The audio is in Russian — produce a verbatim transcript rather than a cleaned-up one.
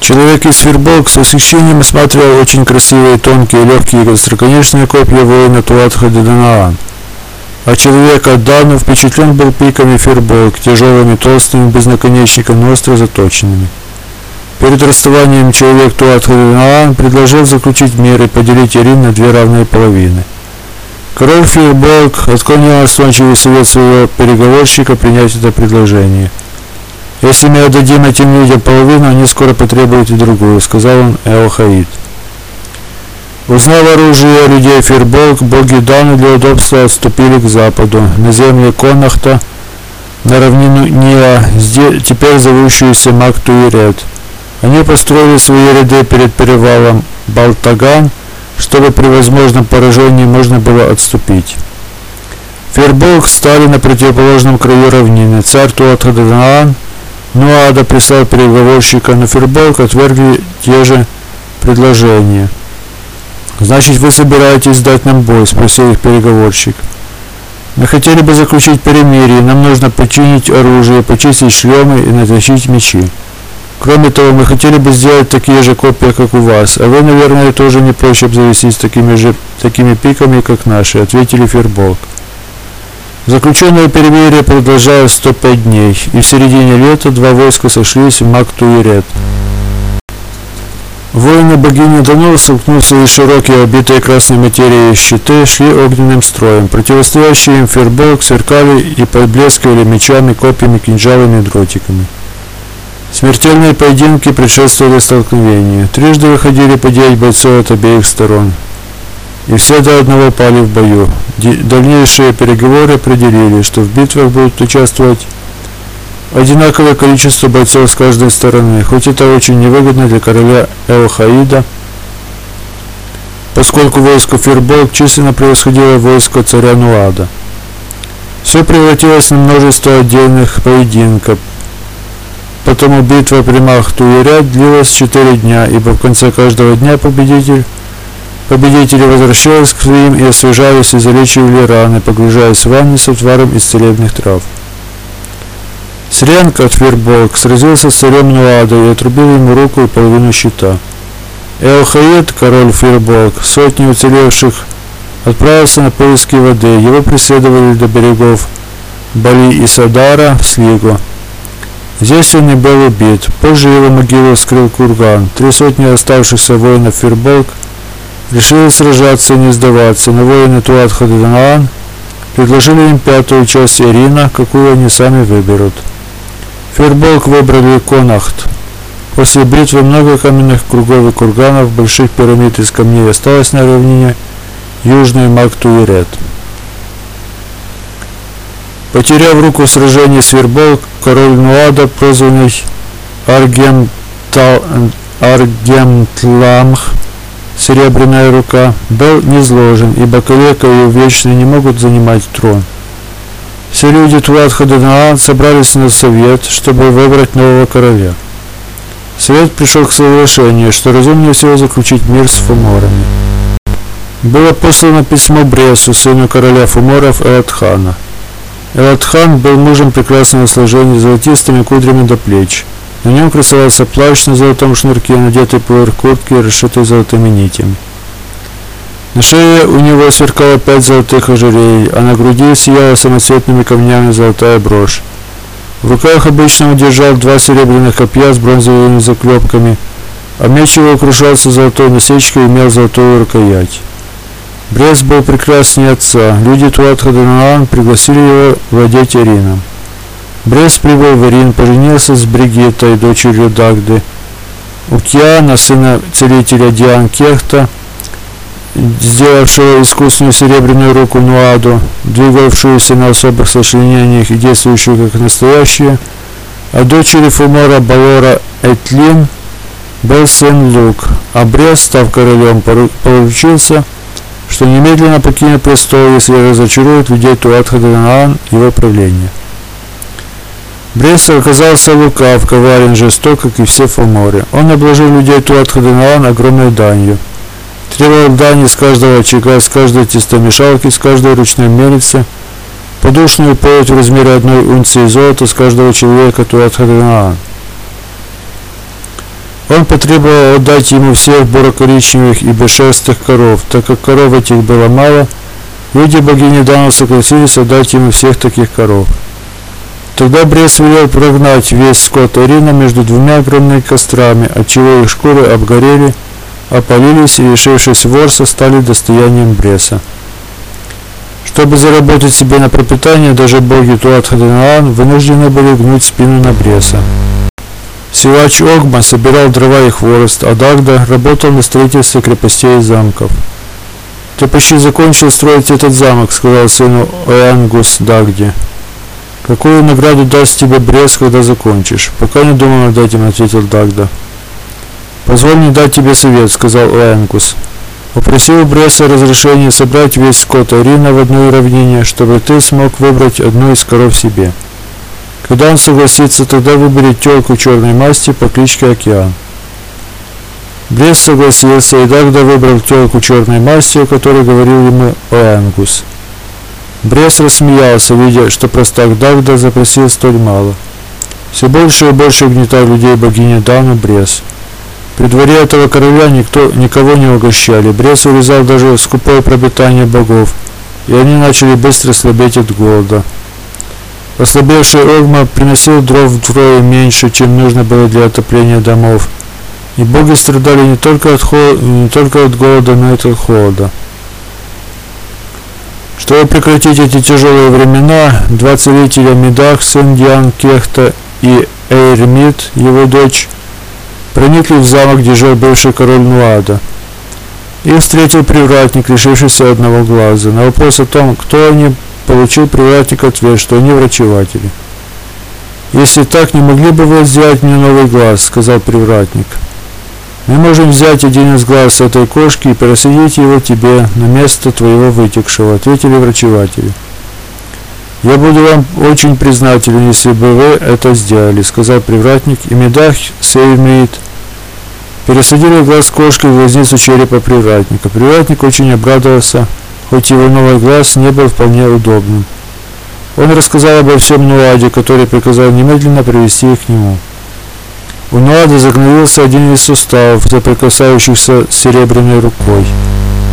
Человек из Фирболк с восхищением осматривал очень красивые, тонкие, легкие и остроконечные копья воина Туатха-де-Данаан. А человек от Дану впечатлен был пиками Фирболк, тяжелыми, толстыми, без наконечника, но остро заточенными. Перед расставанием человек Туатха-де-Данаан предложил заключить мир и поделить Ирин на две равные половины. Король Фирболк отклонил настойчивый совет своего переговорщика принять это предложение. «Если мы отдадим этим людям половину, они скоро потребуют и другую», — сказал он Эохаид. Узнав оружие людей Фирболк, боги Дану для удобства отступили к западу, на земли Конахта, на равнину Нила, теперь зовущуюся Мактуирет. Они построили свои ряды перед перевалом Балтаган, чтобы при возможном поражении можно было отступить. Фирболк стали на противоположном краю равнины. Царь Туатха-де-Данаан Нуада прислал переговорщика, но Фирболк отвергли те же предложения. «Значит, вы собираетесь дать нам бой?» — спросил их переговорщик. «Мы хотели бы заключить перемирие, нам нужно починить оружие, почистить шлемы и натащить мечи. Кроме того, мы хотели бы сделать такие же копья, как у вас, а вы, наверное, тоже не прочь обзавестись такими же такими пиками, как наши», — ответили Фирболк. Заключенное перемирие продолжалось сто пять дней, и в середине лета два войска сошлись в Мактуирет. Воины богини Дану, столкнув свои широкие, обитые красной материей щиты, шли огненным строем. Противостоящие им Фирболк сверкали и поблескивали мечами, копьями, кинжалами и дротиками. Смертельные поединки предшествовали столкновению. Трижды выходили по девять бойцов от обеих сторон, и все до одного пали в бою. Дальнейшие переговоры определили, что в битвах будут участвовать одинаковое количество бойцов с каждой стороны, хоть это очень невыгодно для короля Эохаида, поскольку войско Фирболк численно превосходило войско царя Нуада. Все превратилось на множество отдельных поединков, потому битва при Мактуирет длилась четыре дня, ибо в конце каждого дня победитель Победители возвращались к своим и освежались и залечивали раны, погружаясь в ванны с отваром из целебных трав. Сренк от Фирболк сразился с царем Нуада и отрубил ему руку и половину щита. Эохаид, король Фирболк, сотни уцелевших, отправился на поиски воды. Его преследовали до берегов Бали и Садара в Слигу. Здесь он не был убит. Позже его могилу скрыл курган. Три сотни оставшихся воинов Фирболк решили сражаться и не сдаваться, но воины Туатха-де-Данаан предложили им пятую часть Ирина, какую они сами выберут. Фирболк выбрали Конахт. После битвы много каменных кругов и курганов, больших пирамид из камней осталось на равнине Южной Мактуирет. Потеряв руку в сражении с Фирболк, король Нуада, прозванный Аргемтламх, Серебряная рука, был низложен, ибо калека и увечные не могут занимать трон. Все люди Туатха-де-Данаан собрались на совет, чтобы выбрать нового короля. Совет пришел к соглашению, что разумнее всего заключить мир с фуморами. Было послано письмо Бресу, сыну короля фуморов Элатхана. Элатхан был мужем прекрасного сложения, с золотистыми кудрями до плеч. На нем красовался плащ на золотом шнурке, надетый поверх куртки, расшитый золотыми нитями. На шее у него сверкало пять золотых ожерелий, а на груди сияла самоцветными камнями золотая брошь. В руках обычно он держал два серебряных копья с бронзовыми заклепками, а меч его украшался золотой насечкой и имел золотую рукоять. Брес был прекраснее отца. Люди Туатха-де-Данаан пригласили его владеть Ирином. Брес прибыл в Ирин, поженился с Бригиттой, дочерью Дагды, Укиана, сына целителя Диан Кехта, сделавшего искусную серебряную руку Нуаду, двигавшуюся на особых сочленениях и действующую как настоящая, а дочери Фумора Балора Этлин был сын Лук, а Брес, став королем, поручился, что немедленно покинет престол, если разочарует людей Туатха-де-Данаан его правление. Брес оказался лукав, коварен, жесток, как и все фуморы. Он обложил людей Туатха-де-Данаан огромной данью. Требовал дани с каждого очага, с каждой тестомешалки, с каждой ручной мельницы, подушную полоть в размере одной унции золота с каждого человека Туатха-де-Данаан. Он потребовал отдать ему всех буро-коричневых и бесшерстых коров. Так как коров этих было мало, люди богини Дану согласились отдать ему всех таких коров. Тогда Брес велел прогнать весь скот Орина между двумя огромными кострами, отчего их шкуры обгорели, опалились и, лишившись ворса, стали достоянием Бреса. Чтобы заработать себе на пропитание, даже боги Туатха-Данаан вынуждены были гнуть спину на Бреса. Силач Огма собирал дрова и хворост, а Дагда работал на строительстве крепостей и замков. «Ты почти закончил строить этот замок», — сказал сыну Оянгус Дагде. «Какую награду даст тебе Брес, когда закончишь?» «Пока не думал над этим», — ответил Дагда. «Позволь мне дать тебе совет», — сказал Оянгус. «Попроси у Бреса разрешения собрать весь скот Орина в одной равнине, чтобы ты смог выбрать одну из коров себе. Когда он согласится, тогда выбери тёлку черной масти по кличке Океан». Брес согласился, и Дагда выбрал тёлку черной масти, о которой говорил ему Оянгус. Брес рассмеялся, видя, что простак Дагда запросил столь мало. Все больше и больше угнетал людей богини Дану Брес. При дворе этого короля никто, никого не угощали. Брес урезал даже скупое пропитание богов, и они начали быстро слабеть от голода. Ослабевший Огма приносил дров втрое меньше, чем нужно было для отопления домов, и боги страдали не только от, холода, не только от голода, но и от холода. Чтобы прекратить эти тяжелые времена, два целителя Медах, сын Диан Кехта, и Эйрмит, его дочь, проникли в замок, где жил бывший король Нуада. Их встретил привратник, лишившийся одного глаза. На вопрос о том, кто они, получил привратник ответ, что они врачеватели. «Если так, не могли бы вы сделать мне новый глаз?» — сказал привратник. «Мы можем взять один из глаз этой кошки и пересадить его тебе на место твоего вытекшего», — ответили врачеватели. «Я буду вам очень признателен, если бы вы это сделали», — сказал привратник, и Медах Сеймеид пересадили глаз кошки в глазницу черепа привратника. Привратник очень обрадовался, хоть его новый глаз не был вполне удобным. Он рассказал обо всем Нуаде, который приказал немедленно привести их к нему. У Нуады загноился один из суставов, соприкасающихся с серебряной рукой.